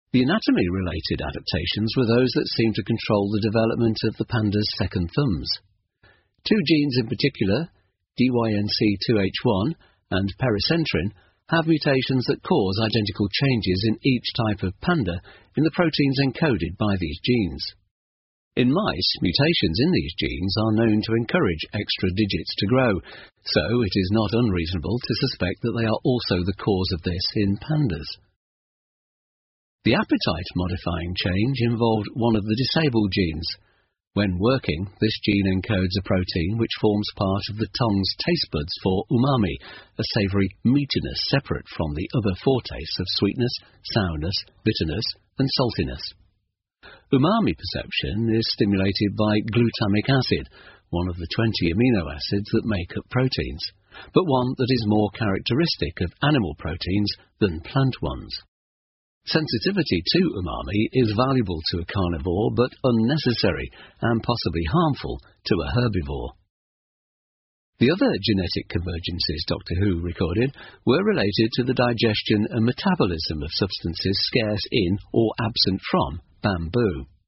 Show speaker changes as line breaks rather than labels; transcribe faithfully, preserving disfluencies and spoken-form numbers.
The anatomy-related adaptations were those that seemed to control the development of the panda's second thumbs. Two genes in particular, D Y N C two H one and pericentrin, have mutations that cause identical changes in each type of panda in the proteins encoded by these genes. In mice, mutations in these genes are known to encourage extra digits to grow, so it is not unreasonable to suspect that they are also the cause of this in pandas. The appetite-modifying change involved one of the disabled genes. When working, this gene encodes a protein which forms part of the tongue's taste buds for umami, a savoury meatiness separate from the other foretastes of sweetness, sourness, bitterness, and saltiness. Umami perception is stimulated by glutamic acid, one of the twenty amino acids that make up proteins, but one that is more characteristic of animal proteins than plant ones. Sensitivity to umami is valuable to a carnivore, but unnecessary and possibly harmful to a herbivore. The other genetic convergences Doctor Who recorded were related to the digestion and metabolism of substances scarce in or absent from bamboo.